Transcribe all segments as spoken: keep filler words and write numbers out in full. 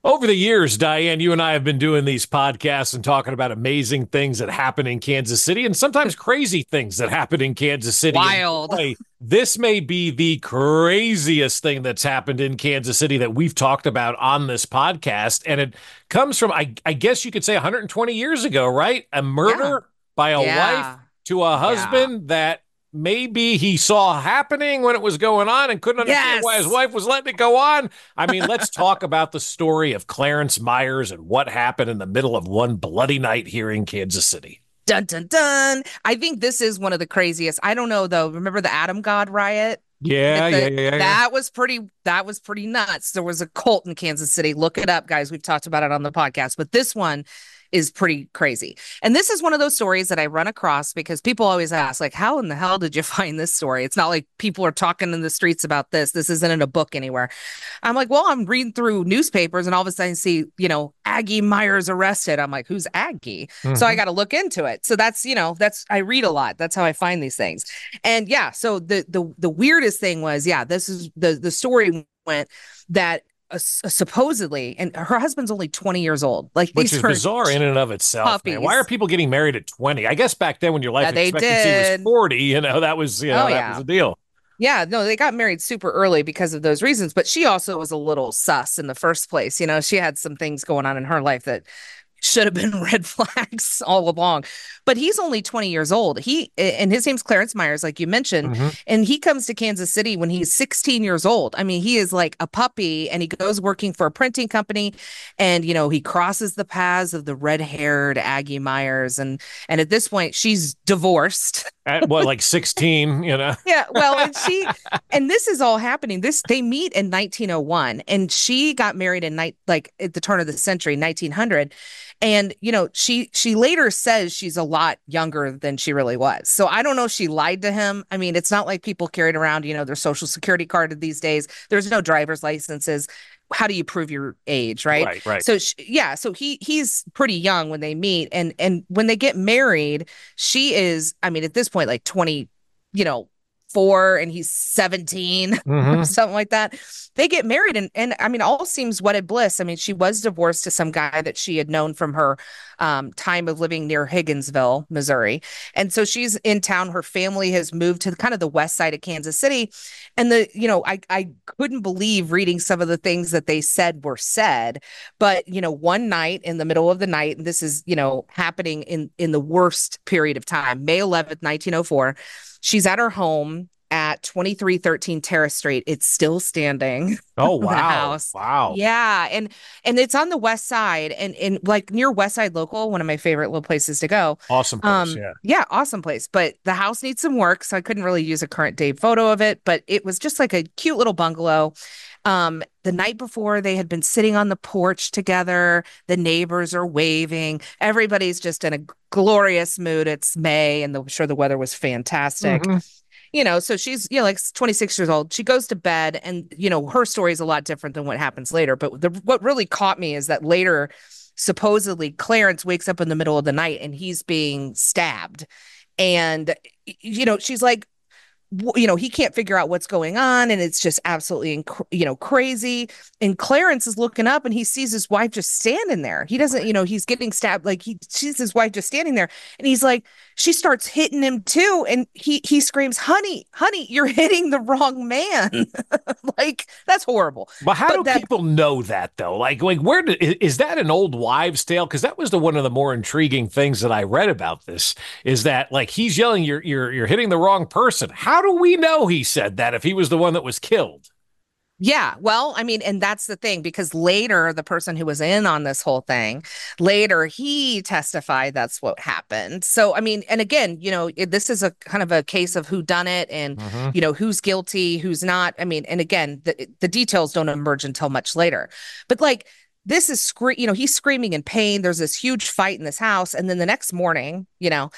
Over the years, Diane, you and I have been doing these podcasts and talking about amazing things that happen in Kansas City and sometimes crazy things that happen in Kansas City. And Wild. boy, this may be the craziest thing that's happened in Kansas City that we've talked about on this podcast. And it comes from, I, I guess you could say one hundred twenty years ago, right? A Yeah. murder by a wife Yeah. to a Yeah. husband that maybe he saw happening when it was going on and couldn't understand why his Yes. wife was letting it go on. I mean, let's talk about the story of Clarence Myers and what happened in the middle of one bloody night here in Kansas City. Dun dun dun. I think this is one of the craziest. I don't know though. Remember the Adam God riot? Yeah, With yeah, the, yeah, yeah. that was pretty that was pretty nuts. There was a cult in Kansas City. Look it up, guys. We've talked about it on the podcast, but this one is pretty crazy. And this is one of those stories that I run across because people always ask, like, how in the hell did you find this story? It's not like people are talking in the streets about this. This isn't in a book anywhere. I'm like, well, I'm reading through newspapers and all of a sudden I see, you know, Aggie Myers arrested. I'm like, who's Aggie? So I Mhm. got to look into it. So that's, you know, that's I read a lot. That's how I find these things. And yeah, so the the the weirdest thing was, yeah, this is the the story went that uh, supposedly, and her husband's only twenty years old. Like Which these is are bizarre in and of itself, man. Why are puppies. people getting married at twenty? I guess back then when your life Yeah, they expectancy was did. forty, you know, that was, you know, Oh that was yeah. the deal. Yeah, no, they got married super early because of those reasons, but she also was a little sus in the first place. You know, she had some things going on in her life that should have been red flags all along. But he's only twenty years old. He and his name's Clarence Myers, like you mentioned, Mhm. and he comes to Kansas City when he's sixteen years old. I mean, he is like a puppy and he goes working for a printing company and you know, he crosses the paths of the red-haired Aggie Myers and and at this point she's divorced. At what, like sixteen, you know? Yeah, well, and she and this is all happening. This they meet in nineteen oh one and she got married in night like at the turn of the century, nineteen hundred. And you know, she she later says she's a lot younger than she really was. So I don't know if she lied to him. I mean, it's not like people carried around, you know, their social security card these days. There's no driver's licenses. How do you prove your age, right? Right, right. So sh yeah, so he he's pretty young when they meet and and when they get married, she is, I mean, at this point like twenty, you know, four and he's seventeen or Mhm. something like that. They get married and and I mean all seems wedded bliss. I mean, she was divorced to some guy that she had known from her um, time of living near Higginsville, Missouri. And so she's in town. Her family has moved to kind of the west side of Kansas City. And the, you know, I I couldn't believe reading some of the things that they said were said. But, you know, one night in the middle of the night, and this is, you know, happening in in the worst period of time, May eleventh, nineteen oh four. She's at her home at twenty-three thirteen Terrace Street. It's still standing. Oh, The wow. house. Wow. Yeah, and and it's on the west side and and like near West Side Local, one of my favorite little places to go. Awesome place. Um, Yeah. yeah, awesome place. But the house needs some work, so I couldn't really use a current day photo of it, but it was just like a cute little bungalow. Um, the night before they had been sitting on the porch together, the neighbors are waving, everybody's just in a glorious mood. It's May, and the, I'm sure the weather was fantastic. Mhm. You know, so she's, you know, like twenty-six years old. She goes to bed and, you know, her story is a lot different than what happens later. But the, what really caught me is that later, supposedly, Clarence wakes up in the middle of the night and he's being stabbed. And, you know, she's like, w- you know, he can't figure out what's going on. And it's just absolutely, inc- you know, crazy. And Clarence is looking up and he sees his wife just standing there. He doesn't, you know, he's getting stabbed. Like he sees his wife just standing there. And he's like, she starts hitting him too. And he he screams, honey, honey, you're hitting the wrong man. Like, that's horrible. But how But do that, people know that though? Like, like where did, i- is that an old wives' tale? Because that was the one of the more intriguing things that I read about this. Is that like he's yelling, "You're you're you're hitting the wrong person." How do we know he said that if he was the one that was killed? yeah, well, I mean, and that's the thing, because later the person who was in on this whole thing, later he testified that's what happened. So, I mean, and again, you know, it, this is a kind of a case of who done it and, Hmm. you know, who's guilty, who's not. I mean, and again, the, the details don't emerge until much later. But like, this is scre- you know, he's screaming in pain. There's this huge fight in this house. And then the next morning, you know,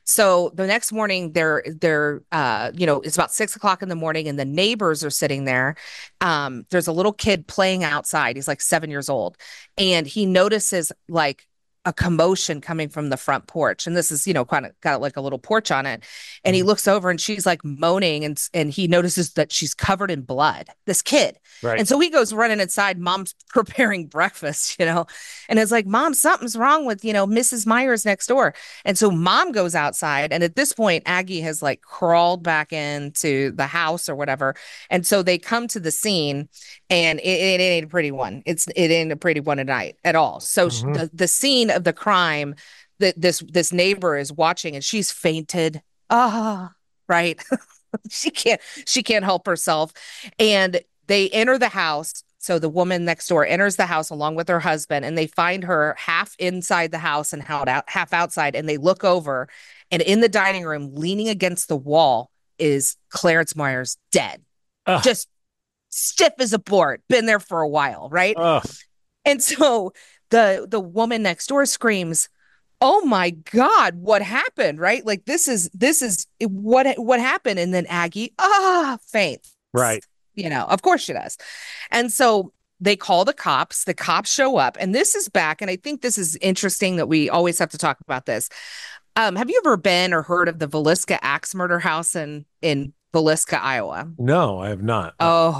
so the next morning they're they're uh you know it's about six o'clock in the morning and the neighbors are sitting there. Um there's a little kid playing outside. He's like seven years old and he notices like a commotion coming from the front porch. And this is, you know, kind of got like a little porch on it. And he Mhm. looks over and she's like moaning and and he notices that she's covered in blood, this kid. Right. And so he goes running inside. Mom's preparing breakfast, you know, and it's like, Mom, something's wrong with, you know, Missus Myers next door. And so mom goes outside. And at this point, Aggie has like crawled back into the house or whatever. And so they come to the scene and it, it ain't a pretty one. It's it ain't a pretty one tonight at all. So sh- Mhm. the, the scene of the crime that this this neighbor is watching and she's fainted. Ah, right. she can't she can't help herself. And they enter the house. So the woman next door enters the house along with her husband, and they find her half inside the house and half outside. And they look over, and in the dining room, leaning against the wall, is Clarence Myers dead, Ugh. just stiff as a board, been there for a while, right? Ugh. And so the the woman next door screams, "Oh my God, what happened?" Right? Like this is this is what what happened. And then Aggie, ah, faints. Right. You know, of course she does. And so they call the cops. The cops show up, and this is back. And I think this is interesting that we always have to talk about this. Um, have you ever been or heard of the Villisca Axe Murder House in in Villisca, Iowa? No, I have not.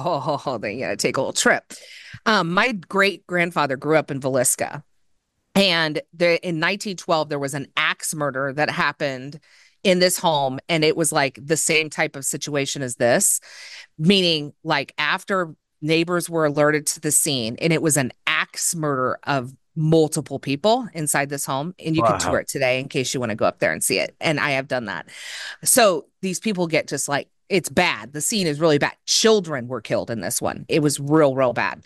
Oh, then you gotta take a little trip. Um, my great grandfather grew up in Villisca, and there in nineteen twelve there was an axe murder that happened in this home, and it was like the same type of situation as this, meaning like after neighbors were alerted to the scene, and it was an axe murder of multiple people inside this home, and you Wow. can tour it today in case you want to go up there and see it. And I have done that. So these people get just like, it's bad. The scene is really bad. Children were killed in this one. It was real, real bad.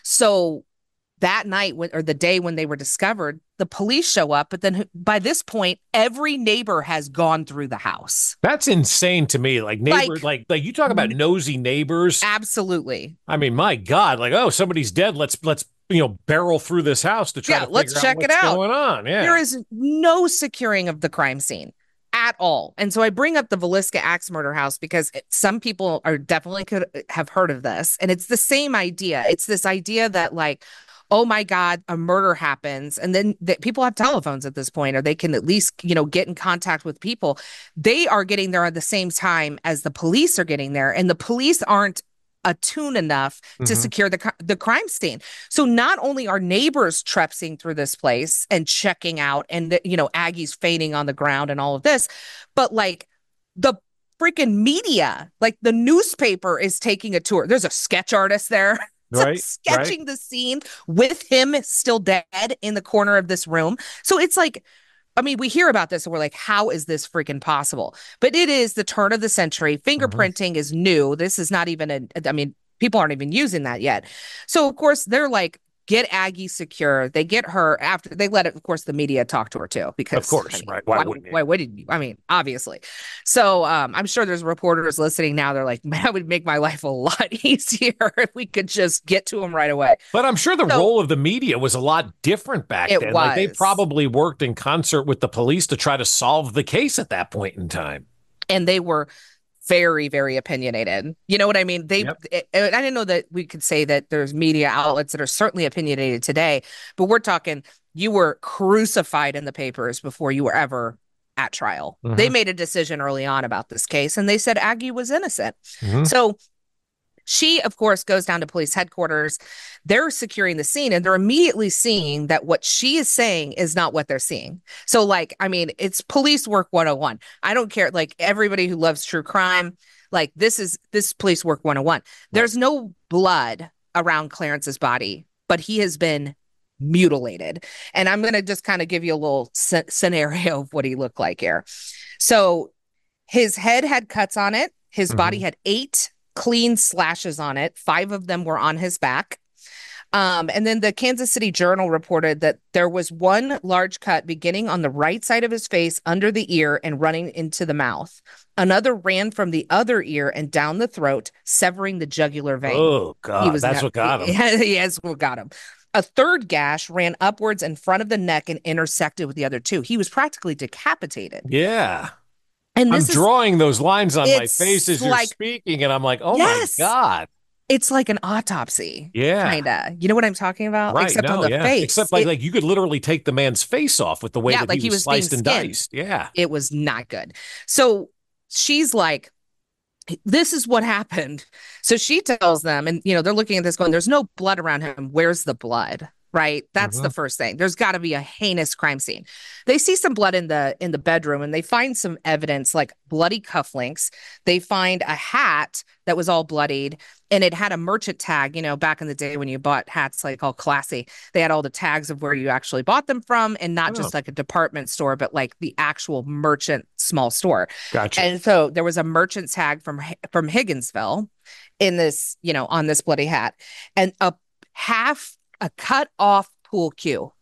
So that night when, or the day when they were discovered, the police show up. But then by this point, every neighbor has gone through the house. That's insane to me. Like neighbor, like, like, like you talk about nosy neighbors. Absolutely. I mean, my God, like, oh, somebody's dead. Let's, let's, you know, barrel through this house to try Yeah, to let's figure check out it what's out. going on. Yeah. There is no securing of the crime scene at all. And so I bring up the Villisca Axe Murder House because it, some people are definitely could have heard of this. And it's the same idea. It's this idea that like, oh my God, a murder happens. And then the, people have telephones at this point, or they can at least, you know, get in contact with people. They are getting there at the same time as the police are getting there. And the police aren't attuned enough to Mhm. secure the the crime scene. So not only are neighbors trepsing through this place and checking out, and you know Aggie's fainting on the ground and all of this, but like the freaking media, like the newspaper is taking a tour. There's a sketch artist there. Right, sketching right. the scene with him still dead in the corner of this room. So it's like, I mean, we hear about this and we're like, how is this freaking possible? But it is the turn of the century. Fingerprinting is new. This is not even a, I mean, people aren't even using that yet. So, of course, they're like, get Aggie secure. They get her after they let it, of course, the media talk to her too, because Of course, I mean, right. Why Why, wouldn't you? why wouldn't you? I mean, obviously. So um, I'm sure there's reporters listening now. They're like, man, that would make my life a lot easier if we could just get to him right away. But I'm sure the So- role of the media was a lot different back It then. Like they was. probably worked in concert with the police to try to solve the case at that point in time. And they were very, very opinionated. You know what I mean? They, Yep. it- I didn't know that we could say that there's media outlets that are certainly opinionated today, but we're talking, you were crucified in the papers before you were ever at trial. Mhm. They made a decision early on about this case, and they said Aggie was innocent. Mhm. So she, of course, goes down to police headquarters. They're securing the scene, and they're immediately seeing that what she is saying is not what they're seeing. So, like, I mean, it's police work one oh one. I don't care. Like, everybody who loves true crime, like, this is this police work one oh one. There's no blood around Clarence's body, but he has been mutilated. And I'm going to just kind of give you a little sc- scenario of what he looked like here. So, his head had cuts on it. His body Mhm. had eight clean slashes on it. Five of them were on his back. Um, and then the Kansas City Journal reported that there was one large cut beginning on the right side of his face under the ear and running into the mouth. Another ran from the other ear and down the throat, severing the jugular vein. Oh, God. That's not- what got him. Yes, what got him. A third gash ran upwards in front of the neck and intersected with the other two. He was practically decapitated. Yeah. And I'm this is drawing those lines on my it's face as you're like- speaking, and I'm like, oh Yes. my God. It's like an autopsy, Yeah. kind of. You know what I'm talking about? Right. Except on No, the yeah. face. Except like It, like you could literally take the man's face off with the way yeah, that like he he was was being sliced and skinned. diced. Yeah. It was not good. So she's like, this is what happened. So she tells them, and you know, they're looking at this going, there's no blood around him. Where's the blood? Right. That's the Hmm. first thing. There's got to be a heinous crime scene. They see some blood in the in the bedroom and they find some evidence like bloody cufflinks. They find a hat that was all bloodied and it had a merchant tag. You know, back in the day when you bought hats like all classy, they had all the tags of where you actually bought them from and not Oh, just like a department store, but like the actual merchant small store. gotcha. And so there was a merchant tag from from Higginsville in this, you know, on this bloody hat, and a half a cut off pool cue,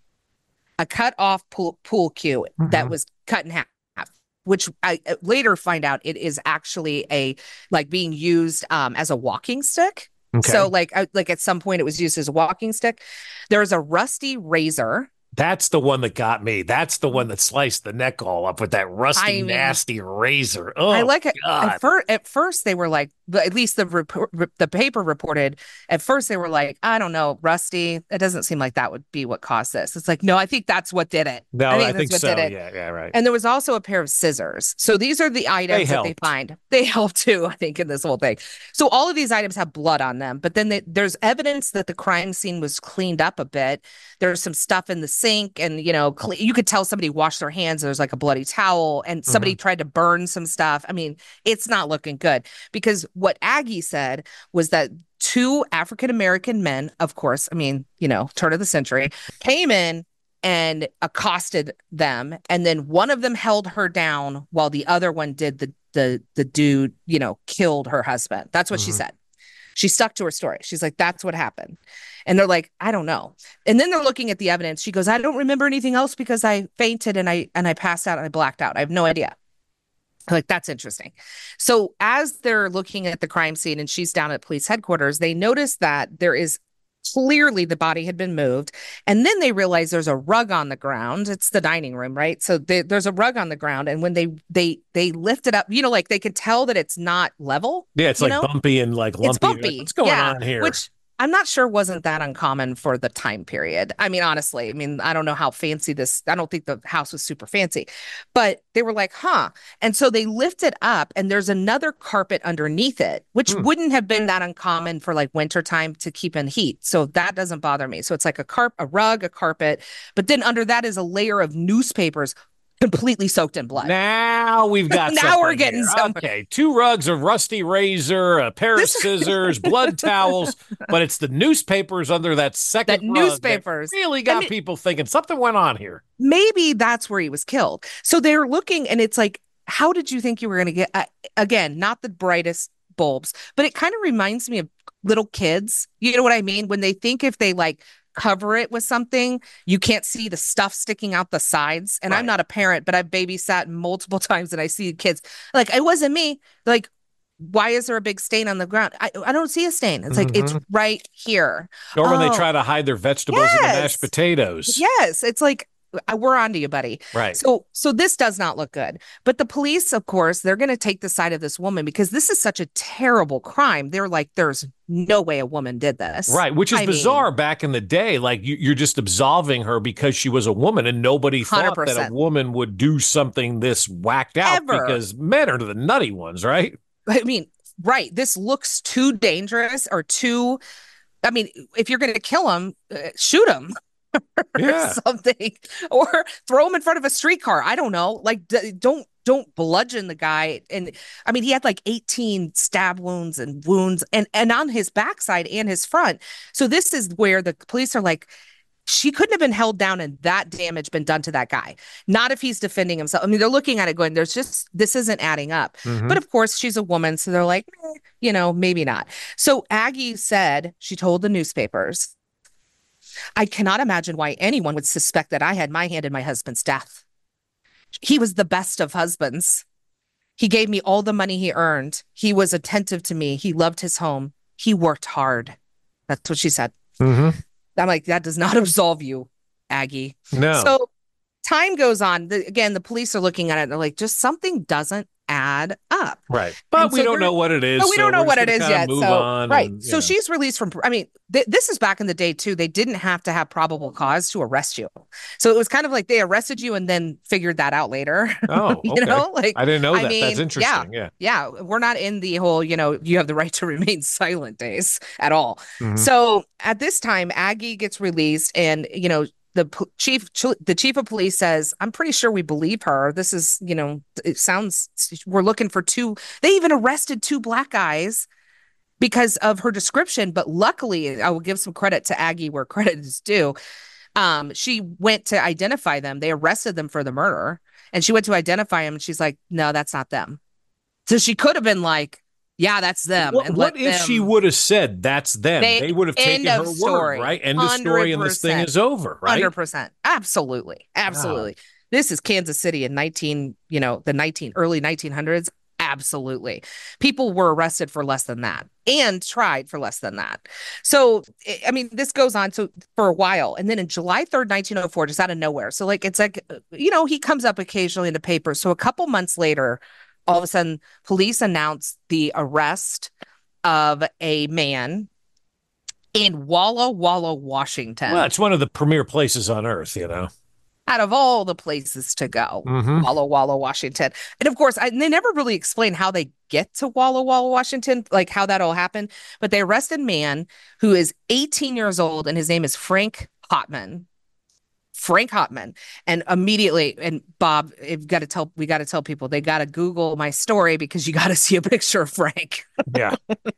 a cut off pool pool cue that Hmm. was cut in half. Which I later find out it is actually a like being used um, as a walking stick. So Okay. like I, like at some point it was used as a walking stick. There's a rusty razor. That's the one that got me. That's the one that sliced the neck all up with that rusty, I mean, nasty razor. I Oh like it. At God. first, at first they were like, but at least the report, the paper reported. At first, they were like, I don't know, Rusty. It doesn't seem like that would be what caused this. It's like, no, I think that's what did it. No, I I think that's think what so. did it. Yeah, yeah, right. And there was also a pair of scissors. So these are the They items that they helped. find. They help too, I think, in this whole thing. So all of these items have blood on them, but then they, there's evidence that the crime scene was cleaned up a bit. There's some stuff in the sink, and you know, cle you could tell somebody washed their hands. There's like a bloody towel, and somebody Hmm. tried to burn some stuff. I mean, it's not looking good because what Aggie said was that two African American men, of course, I mean, you know, turn of the century, came in and accosted them, and then one of them held her down while the other one did the the the dude, you know, killed her husband. That's what she Hmm. said. She stuck to her story. She's like, that's what happened. And they're like, I don't know. And then they're looking at the evidence. She goes, I don't remember anything else because I fainted and I and I passed out and I blacked out. I have no idea. Like, that's interesting. So as they're looking at the crime scene and she's down at police headquarters, they notice that there is clearly the body had been moved. And then they realize there's a rug on the ground. It's the dining room, right? So they, there's a rug on the ground. And when they they they lift it up, you know, like they could tell that it's not level. Yeah, it's You like know, bumpy and like lumpy. it's You're like, bumpy. what's going Yeah. on here? Which I'm not sure wasn't that uncommon for the time period. I mean, honestly, I mean, I don't know how fancy this, I don't think the house was super fancy, but they were like, huh. And so they lift it up and there's another carpet underneath it, which Hmm. wouldn't have been that uncommon for like wintertime to keep in heat. So that doesn't bother me. So it's like a carp, a rug, a carpet, but then under that is a layer of newspapers completely soaked in blood. Now we've got Now something we're getting here. somewhere. Okay, two rugs, a rusty razor, a pair of This- scissors, blood towels, but it's the newspapers under that second That rug newspapers. that really I got mean- people thinking something went on here. Maybe that's where he was killed. So they're looking, and it's like, how did you think you were going to get? Uh, again, not the brightest bulbs, but it kind of reminds me of little kids. You know what I mean? When they think if they like cover it with something, you can't see the stuff sticking out the sides. And Right. I'm not a parent, but I've babysat multiple times, and I see kids like, it wasn't me. Like, why is there a big stain on the ground? I, I don't see a stain. It's like, it's right here. Or when they Oh. try to hide their vegetables in the Yes. mashed potatoes. Yes, it's like, uh, we're on to you, buddy. Right. So, so this does not look good. But the police, of course, they're going to take the side of this woman because this is such a terrible crime. They're like, there's no way a woman did this. Right, which is I bizarre mean, back in the day. Like you, you're just absolving her because she was a woman, and nobody thought that one hundred percent. a woman would do something this whacked out Ever. because men are the nutty ones, right? I mean, right. This looks too dangerous or too. I mean, if you're going to kill him, uh, shoot him. Or Yeah. something, or throw him in front of a streetcar. I don't know. Like, d- don't don't bludgeon the guy. And I mean, he had like eighteen stab wounds and wounds, and and on his backside and his front. So this is where the police are like, she couldn't have been held down and that damage been done to that guy. Not if he's defending himself. I mean, they're looking at it going, there's just, this isn't adding up. Mhm. But of course, she's a woman. So they're like, eh, you know, maybe not. So Aggie said, she told the newspapers, I cannot imagine why anyone would suspect that I had my hand in my husband's death. He was the best of husbands. He gave me all the money he earned. He was attentive to me. He loved his home. He worked hard. That's what she said. Mhm. I'm like, that does not absolve you, Aggie. No. So time goes on. The, again, the police are looking at it and they're like, just something doesn't add up. Right. But And we so don't there- know what it is. But we so don't know we're what just it gonna is kinda yet. Move So, on right. and, you So know. she's released from, I mean, th- this is back in the day too. They didn't have to have probable cause to arrest you. So it was kind of like they arrested you and then figured that out later. Oh, You okay. know, like, I didn't know I that. That's mean, yeah, interesting. Yeah. yeah, we're not in the whole, you know, you have the right to remain silent days at all. Mhm. So at this time, Aggie gets released, and, you know, the p- chief, ch- the chief of police says, I'm pretty sure we believe her. This is, you know, it sounds, we're looking for two, they even arrested two black guys because of her description. But luckily, I will give some credit to Aggie where credit is due. Um, she went to identify them. They arrested them for the murder, and she went to identify them, and she's like, no, that's not them. So she could have been like, yeah, that's them. What, And what let if them, she would have said that's them? They- They, would have end taken of her story. word, right? End of story, and this thing one hundred percent. is over, right? one hundred percent. Absolutely. Absolutely. This is Kansas City in nineteen, you know, the nineteen early nineteen hundreds. Absolutely. People were arrested for less than that and tried for less than that. So, I- I mean, this goes on so for a while. And then in July third, nineteen oh four, just out of nowhere. So, like, it's like, you know, he comes up occasionally in the paper. So, a couple months later, all of a sudden, police announced the arrest of a man in Walla Walla, Washington. Well, it's one of the premier places on earth, you know. Out of all the places to go, Mhm. Walla Walla, Washington. And of course, I, they never really explain how they get to Walla Walla, Washington, like how that all happened. But they arrested a man who is eighteen years old, and his name is Frank Hotman. Frank Hotman. And immediately, and Bob, you've got to tell, we got to tell people, they got to Google my story because you got to see a picture of Frank. Yeah.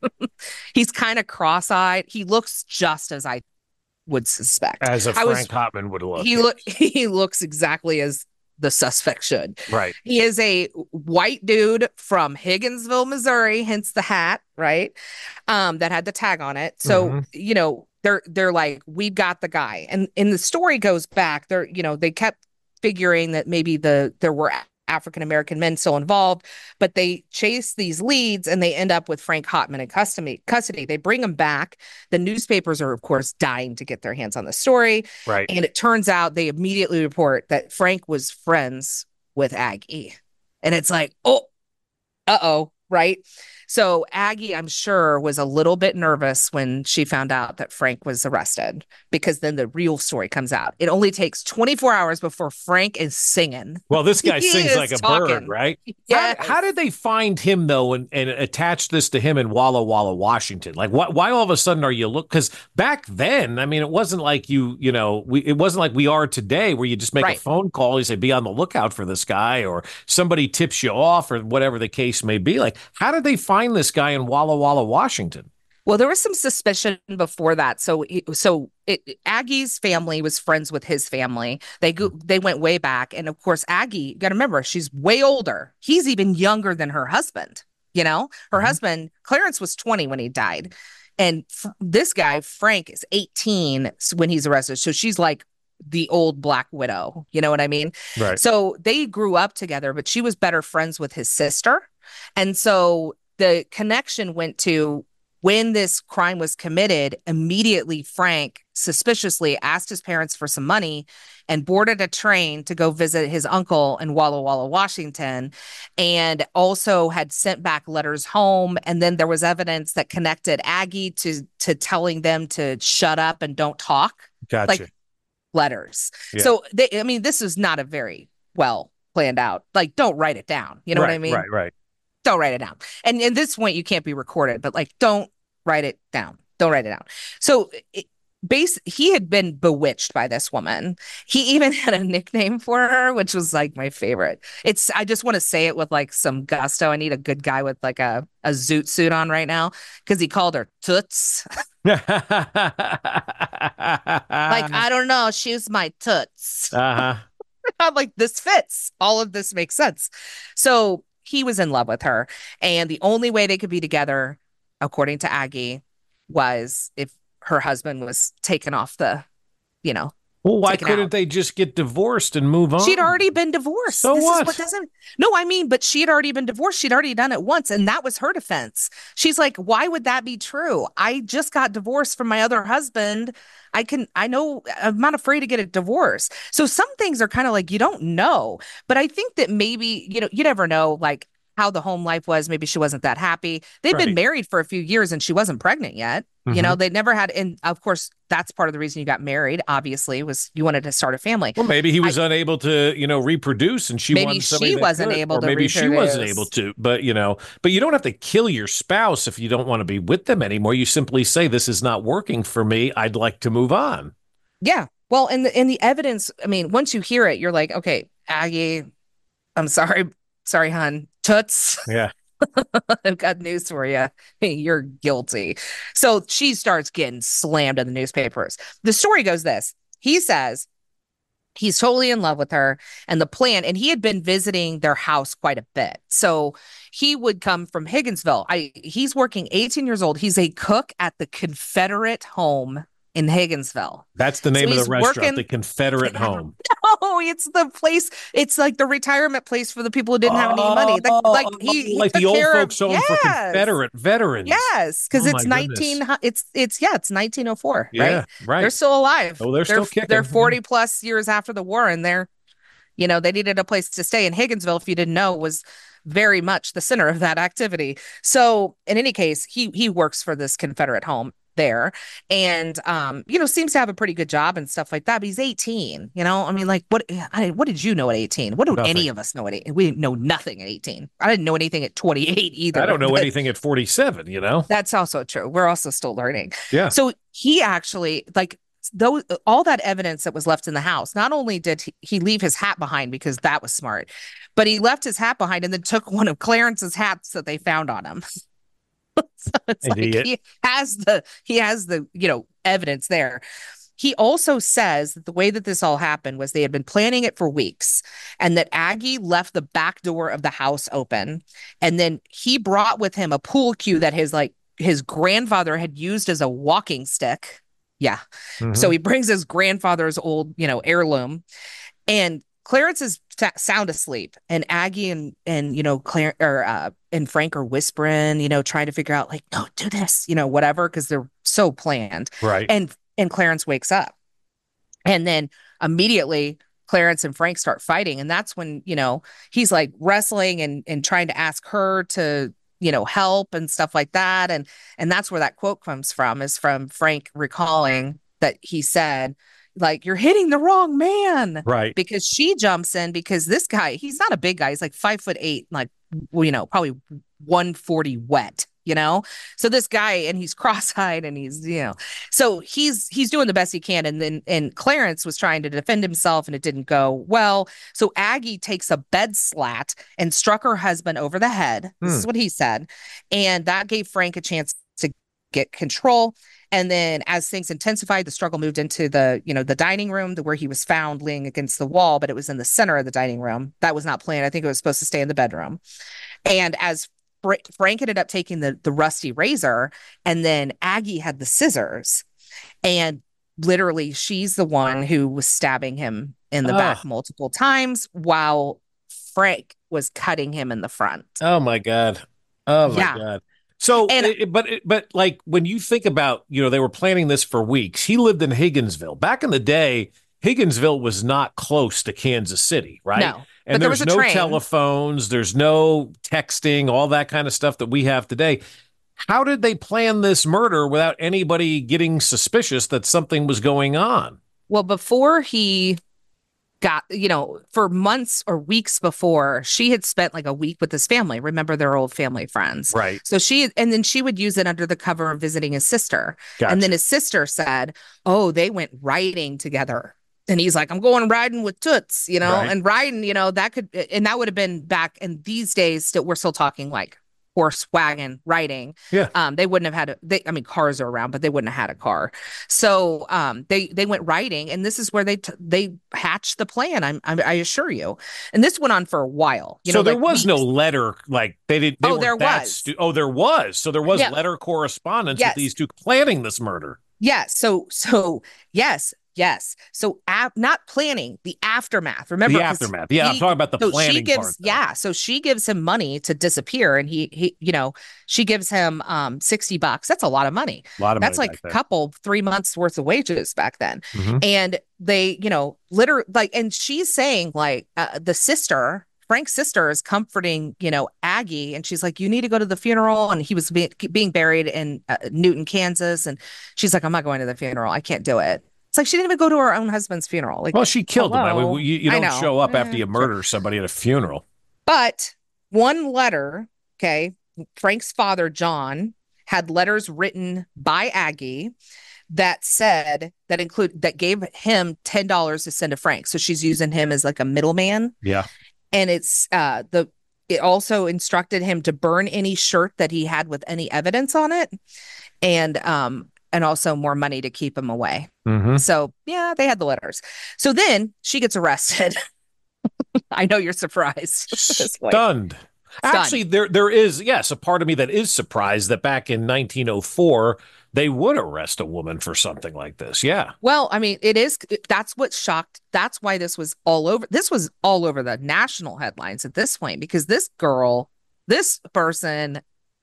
He's kind of cross-eyed. He looks just as I would suspect. As a I was- Frank Hopman would look. He look he looks exactly as the suspect should. Right. He is a white dude from Higginsville, Missouri, hence the hat, right? Um, that had the tag on it. So, Mhm. you know, they're they're like, we've got the guy. And and the story goes back. They're, you know, they kept figuring that maybe the there were African American men still involved, but they chase these leads and they end up with Frank Hotman in custody. Custody. They bring him back. The newspapers are, of course, dying to get their hands on the story. Right. And it turns out they immediately report that Frank was friends with Aggie. And it's like, oh, uh-oh, right? So Aggie, I'm sure, was a little bit nervous when she found out that Frank was arrested, because then the real story comes out. It only takes twenty-four hours before Frank is singing. Well, this guy He sings is like a talking. bird, right? Yes. How, how did they find him though, and, and attach this to him in Walla Walla, Washington? Like, why, why all of a sudden are you look? Because back then, I mean, it wasn't like you, you know, we it wasn't like we are today, where you just make Right. a phone call, you say, be on the lookout for this guy, or somebody tips you off, or whatever the case may be. Like, how did they find this guy in Walla Walla, Washington? Well, there was some suspicion before that. So, so it, Aggie's family was friends with his family. They go, they went way back, and of course, Aggie. You got to remember, she's way older. He's even younger than her husband. You know, her Mhm. husband Clarence was twenty when he died, and f- this guy Frank is eighteen when he's arrested. So she's like the old black widow. You know what I mean? Right. So they grew up together, but she was better friends with his sister, and so the connection went to when this crime was committed. Immediately, Frank suspiciously asked his parents for some money and boarded a train to go visit his uncle in Walla Walla, Washington, and also had sent back letters home. And then there was evidence that connected Aggie to to telling them to shut up and don't talk. Gotcha. Like letters. Yeah. So they, I mean, this is not a very well planned out. Like, don't write it down. You know right, what I mean? Right, right. Don't write it down. And at this point, you can't be recorded, but like, don't write it down. Don't write it down. So it, base, he had been bewitched by this woman. He even had a nickname for her, which was like my favorite. It's, I just want to say it with like some gusto. I need a good guy with like a, a zoot suit on right now, because he called her Toots. Like, I don't know. She's my Toots. Uh-huh. I'm like, this fits. All of this makes sense. So he was in love with her. And the only way they could be together, according to Aggie, was if her husband was taken off the, you know. Well, why taken couldn't out. they just get divorced and move on? She'd already been divorced. So this what? Is what doesn't. No, I mean, but she had already been divorced. She'd already done it once, and that was her defense. She's like, why would that be true? I just got divorced from my other husband. I can, I know, I'm not afraid to get a divorce. So some things are kind of like, you don't know. But I think that maybe, you know, you never know. Like, how the home life was. Maybe she wasn't that happy. They'd Right. been married for a few years and she wasn't pregnant yet. You know, Mhm. they never had, and of course, that's part of the reason you got married, obviously, was you wanted to start a family. Well, maybe he I, was unable to, you know, reproduce, and she maybe wanted somebody she that wasn't could, able or to maybe she wasn't able reproduce. to. But you know, but you don't have to kill your spouse if you don't want to be with them anymore. You simply say, "This is not working for me. I'd like to move on." Yeah. Well, and the, and the evidence, I mean, once you hear it, you're like, okay, Aggie, I'm sorry. Sorry, hon. Toots. Yeah. I've got news for you. You're guilty. So she starts getting slammed in the newspapers. The story goes this. He says he's totally in love with her and the plan, and he had been visiting their house quite a bit. So he would come from Higginsville. I he's working eighteen years old. He's a cook at the Confederate home in Higginsville. That's the So name of the he's restaurant, working. the Confederate Home. Oh, it's the place. It's like the retirement place for the people who didn't have any money. Like, like Oh, he, he like took the old care folks of, home for yes, Confederate veterans. yes, because Oh it's my goodness. nineteen. It's it's yeah, it's nineteen oh four, right? Yeah, right. They're still alive. Oh, they're still they're kicking. they're forty plus years after the war, and they're, you know, they needed a place to stay. And Higginsville, if you didn't know, was very much the center of that activity. So in any case, he he works for this Confederate home there, and um you know, seems to have a pretty good job and stuff like that, but he's eighteen. You know, I mean, like, what I, what did you know at eighteen? What do Nothing. any of us know at eighteen? We know nothing at eighteen. I didn't know anything at twenty-eight either. I don't know but anything at forty-seven, you know? that's also true. We're also still learning. Yeah. So he actually, like, those all that evidence that was left in the house, not only did he, he leave his hat behind, because that was smart, but he left his hat behind and then took one of Clarence's hats that they found on him. So it's Idiot. like he has the he has the, you know, evidence there. He also says that the way that this all happened was they had been planning it for weeks, and that Aggie left the back door of the house open, and then he brought with him a pool cue that his like his grandfather had used as a walking stick. Yeah. Mhm. So he brings his grandfather's old, you know, heirloom, and Clarence is t- sound asleep, and Aggie and and you know Claire or uh, and Frank are whispering, you know, trying to figure out, like, no, do this, you know, whatever, because they're so planned. Right. And and Clarence wakes up, and then immediately Clarence and Frank start fighting, and that's when, you know, he's like wrestling and and trying to ask her to, you know, help and stuff like that, and and that's where that quote comes from, is from Frank recalling that he said, like, you're hitting the wrong man. Right. Because she jumps in, because this guy, he's not a big guy. He's like five foot eight, like, well, you know, probably one forty wet, you know? So this guy, and he's cross-eyed, and he's, you know, so he's, he's doing the best he can. And then, and Clarence was trying to defend himself, and it didn't go well. So Aggie takes a bed slat and struck her husband over the head. This Hmm. is what he said. And that gave Frank a chance to get control. And then as things intensified, the struggle moved into the, you know, the dining room, the, where he was found laying against the wall, but it was in the center of the dining room. That was not planned. I think it was supposed to stay in the bedroom. And as Fra- Frank ended up taking the, the rusty razor, and then Aggie had the scissors, and literally she's the one who was stabbing him in the Ugh. back multiple times while Frank was cutting him in the front. Oh my God. Oh my Yeah. God. So, And- it- but but like when you think about, you know, they were planning this for weeks. He lived in Higginsville. Back in the day, Higginsville was not close to Kansas City, right? No, And but there there's was a no train. telephones, there's no texting, all that kind of stuff that we have today. How did they plan this murder without anybody getting suspicious that something was going on? Well, before he got, you know, for months or weeks before, she had spent like a week with his family. Remember, they're old family friends. Right. So she, and then she would use it under the cover of visiting his sister. Gotcha. And then his sister said, oh, they went riding together. And he's like, I'm going riding with Toots, you know, Right. and riding, you know, that could, and that would have been back. And these days, still, we're still talking like horse wagon riding. Yeah. Um, they wouldn't have had, a, they, I mean, cars are around, but they wouldn't have had a car. So um, they they went riding, and this is where they t- they hatched the plan. I'm, I'm I assure you. And this went on for a while. You so know, there like was no weeks. letter, like they did. They Oh, weren't there that was. stu- oh, there was. So there was Yeah. letter correspondence Yes. with these two planning this murder. Yeah. So so yes. Yes. So a- not planning, the aftermath. Remember, The 'cause aftermath. Yeah, I'm he- talking about the so planning she gives, part, though. yeah. So she gives him money to disappear, and he he, you know, she gives him um sixty bucks. That's a lot of money. A lot of That's money like back a then. couple, three months worth of wages back then. Mhm. And they, you know, literally, like, and she's saying, like, uh, the sister, Frank's sister is comforting, you know, Aggie, and she's like, you need to go to the funeral. And he was be- being buried in uh, Newton, Kansas. And she's like, I'm not going to the funeral. I can't do it. It's like she didn't even go to her own husband's funeral. Like, well, she killed hello? him. I mean, you, you I don't know. show up Eh, after you murder sure. somebody at a funeral. But one letter, okay, Frank's father, John, had letters written by Aggie that said that include that gave him ten dollars to send to Frank. So she's using him as like a middleman. Yeah. And it's uh the it also instructed him to burn any shirt that he had with any evidence on it, and um and also more money to keep him away. Mm-hmm. So yeah, they had the letters. So then she gets arrested. I know you're surprised. Stunned. Actually, there there is, yes, a part of me that is surprised that back in nineteen oh four, they would arrest a woman for something like this. Yeah. Well, I mean, it is, that's what shocked. That's why this was all over. This was all over the national headlines at this point, because this girl, this person,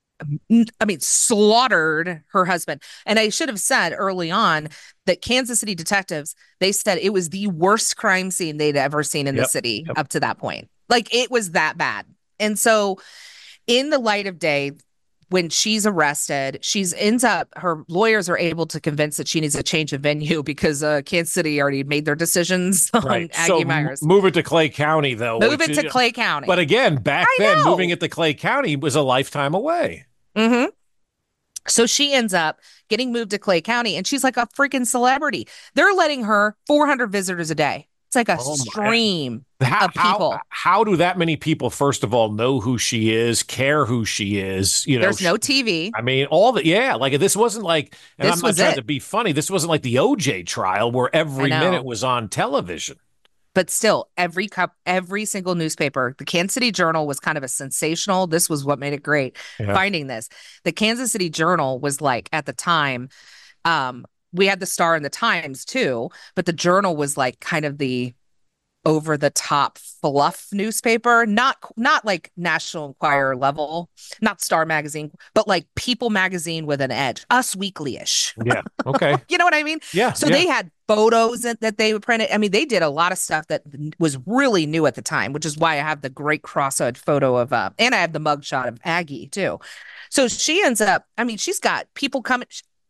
I mean, slaughtered her husband. And I should have said early on that Kansas City detectives, they said it was the worst crime scene they'd ever seen in Yep. the city Yep. up to that point. Like, it was that bad. And so in the light of day, when she's arrested, she's ends up, her lawyers are able to convince that she needs a change of venue because uh, Kansas City already made their decisions on Right. Aggie So Myers. m- move it to Clay County, though. Move which it to is- Clay County. But again, back I then, know. moving it to Clay County was a lifetime away. Mm-hmm. So she ends up getting moved to Clay County, and she's like a freaking celebrity. They're letting her four hundred visitors a day. It's like a Oh, my. stream How, of people. how, how do that many people, first of all, know who she is, care who she is? You know, There's no she- T V. I mean, all the, yeah, like this wasn't like, and This I'm not was trying it. to be funny, this wasn't like the O J trial where every I know. minute was on television. But still, every cup, every single newspaper, the Kansas City Journal was kind of a sensational. This was what made it great. Yeah. Finding this, the Kansas City Journal was like at the time, um, we had the Star and the Times too, but the Journal was like kind of the over the top fluff newspaper, not not like National Enquirer level, not Star Magazine, but like People Magazine with an edge, Us Weekly-ish. Yeah. Okay. You know what I mean? Yeah. So yeah. they had photos that, that they would print it. I mean, they did a lot of stuff that was really new at the time, which is why I have the great cross-eyed photo of, uh, and I have the mugshot of Aggie too. So she ends up, I mean, she's got people coming.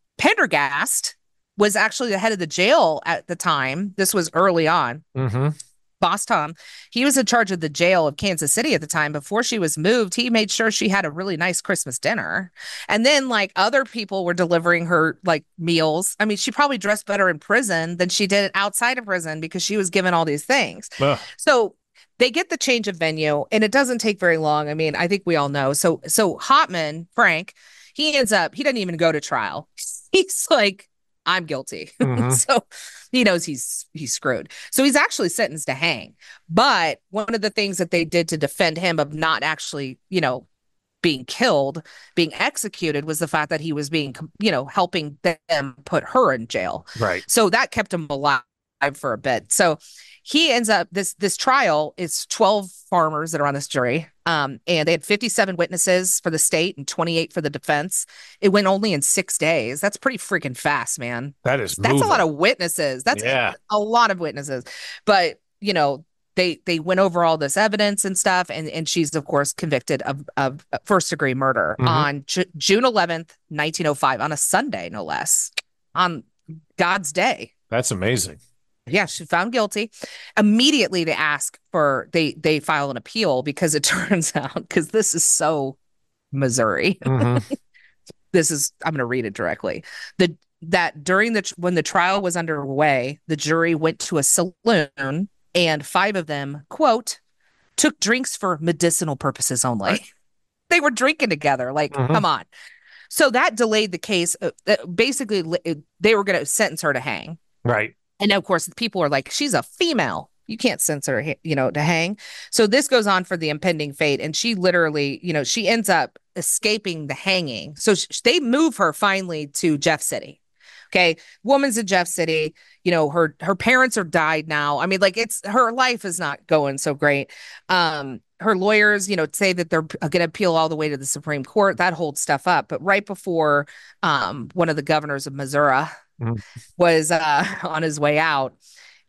Pendergast was actually the head of the jail at the time. This was early on. Mm-hmm. Boss Tom, he was in charge of the jail of Kansas City at the time. Before she was moved, he made sure she had a really nice Christmas dinner. And then like other people were delivering her like meals. I mean, she probably dressed better in prison than she did outside of prison because she was given all these things. Ugh. So they get the change of venue, and it doesn't take very long. I mean, I think we all know. So so Hotman, Frank, he ends up, he doesn't even go to trial. He's like, I'm guilty. Mhm. So he knows he's he's screwed. So he's actually sentenced to hang. But one of the things that they did to defend him of not actually, you know, being killed, being executed, was the fact that he was being, you know, helping them put her in jail. Right. So that kept him alive for a bit. So he ends up, this this trial is twelve farmers that are on this jury. Um, and they had fifty-seven witnesses for the state and twenty-eight for the defense. It went only in six days. That's pretty freaking fast, man. That is That's moving. a lot of witnesses. That's Yeah. a lot of witnesses. But, you know, they they went over all this evidence and stuff, and and she's of course convicted of of first degree murder Mhm. on Ju- June eleventh, nineteen oh five, on a Sunday, no less, on God's day. That's amazing. Yeah, she found guilty. Immediately they ask for they they file an appeal because it turns out, because this is so Missouri. Mhm. This is, I'm going to read it directly. The that during the when the trial was underway, the jury went to a saloon, and five of them, quote, took drinks for medicinal purposes only. Right. They were drinking together. Like, Mhm. come on. So that delayed the case. Uh, uh, basically, li- they were going to sentence her to hang. Right. And of course, people are like, she's a female. You can't censor her, you know, to hang. So this goes on for the impending fate. And she literally, you know, she ends up escaping the hanging. So sh- they move her finally to Jeff City. Okay. Woman's in Jeff City. You know, her her parents are died now. I mean, like, it's her life is not going so great. Um, her lawyers, you know, say that they're going to appeal all the way to the Supreme Court. That holds stuff up. But right before um, one of the governors of Missouri Mhm. was uh, on his way out,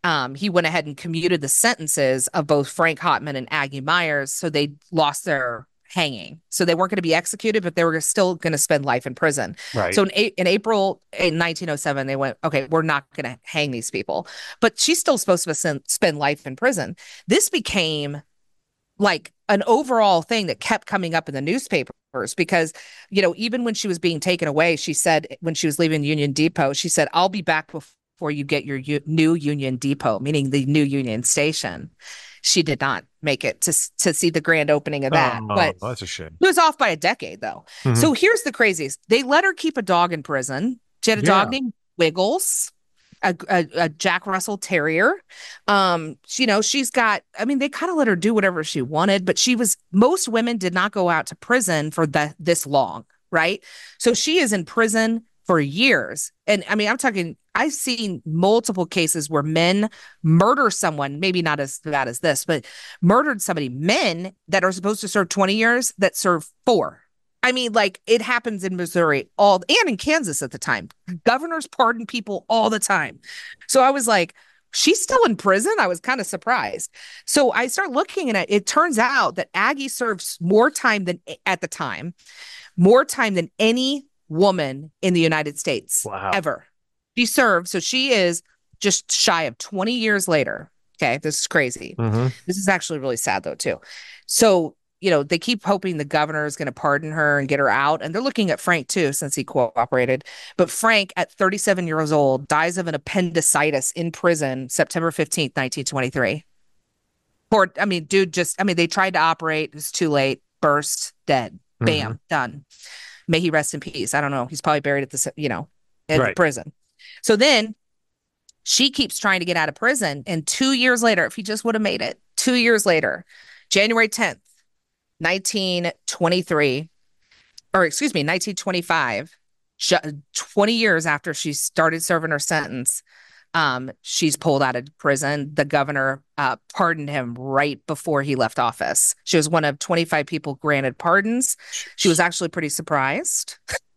Um, he went ahead and commuted the sentences of both Frank Hotman and Aggie Myers, so they lost their hanging. So they weren't going to be executed, but they were still going to spend life in prison. Right. So in, in April in nineteen oh seven, they went, okay, we're not going to hang these people, but she's still supposed to spend, spend life in prison. This became like an overall thing that kept coming up in the newspapers because, you know, even when she was being taken away, she said when she was leaving Union Depot, she said, I'll be back before you get your u- new Union Depot, meaning the new Union Station. She did not make it to, to see the grand opening of that. Oh, but that's a shame. It was off by a decade, though. Mm-hmm. So here's the craziest. They let her keep a dog in prison. She had a yeah. dog named Wiggles. A, a, a Jack Russell Terrier. Um, she, you know, she's got, I mean, they kind of let her do whatever she wanted, but she was, most women did not go out to prison for the, this long, right? So she is in prison for years. And I mean, I'm talking, I've seen multiple cases where men murder someone, maybe not as bad as this, but murdered somebody, men that are supposed to serve twenty years that serve four. I mean, like it happens in Missouri all and in Kansas at the time. Governors pardon people all the time. So I was like, she's still in prison. I was kind of surprised. So I start looking at it. It turns out that Aggie serves more time than at the time, more time than any woman in the United States wow. ever. She served. So she is just shy of twenty years later. Okay. This is crazy. Mm-hmm. This is actually really sad though, too. So you know, they keep hoping the governor is going to pardon her and get her out. And they're looking at Frank, too, since he cooperated. But Frank, at thirty-seven years old, dies of an appendicitis in prison September fifteenth, nineteen twenty-three. Poor, I mean, dude, just, I mean, they tried to operate. It was too late. Burst, dead. Bam, mm-hmm. done. May he rest in peace. I don't know. He's probably buried at the, you know, in right. prison. So then she keeps trying to get out of prison. And two years later, if he just would have made it, two years later, January tenth, nineteen twenty-three, or excuse me, nineteen twenty-five, twenty years after she started serving her sentence, um, she's pulled out of prison. The governor uh, pardoned him right before he left office. She was one of twenty-five people granted pardons. She was actually pretty surprised.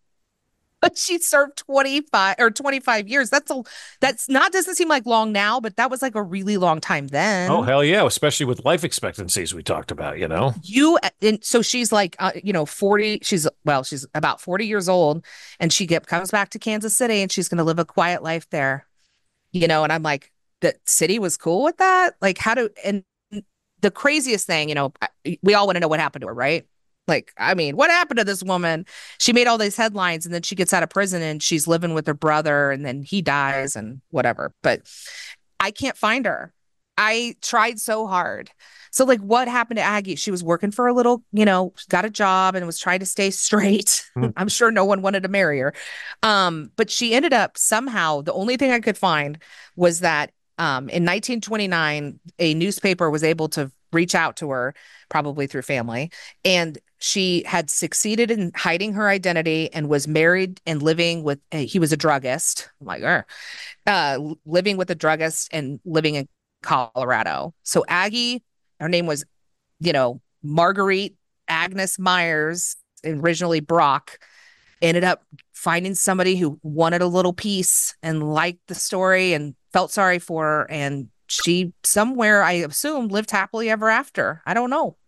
But she served twenty-five or twenty-five years. That's a, that's not, doesn't seem like long now, but that was like a really long time then. Oh, hell yeah. Especially with life expectancies we talked about, you know? You, and so she's like, uh, you know, forty, she's, well, she's about forty years old and she get, comes back to Kansas City and she's going to live a quiet life there, you know? And I'm like, the city was cool with that? Like how do, and the craziest thing, you know, we all want to know what happened to her, right? Like, I mean, what happened to this woman? She made all these headlines and then she gets out of prison and she's living with her brother and then he dies and whatever. But I can't find her. I tried so hard. So like what happened to Aggie? She was working for a little, you know, got a job and was trying to stay straight. Mm. I'm sure no one wanted to marry her. Um, but she ended up somehow, the only thing I could find was that um, in nineteen twenty-nine, a newspaper was able to reach out to her, probably through family, and she had succeeded in hiding her identity and was married and living with, uh, he was a druggist. I'm like, er, uh, living with a druggist and living in Colorado. So Aggie, her name was, you know, Marguerite Agnes Myers, originally Brock, ended up finding somebody who wanted a little piece and liked the story and felt sorry for her. And she somewhere, I assume, lived happily ever after. I don't know.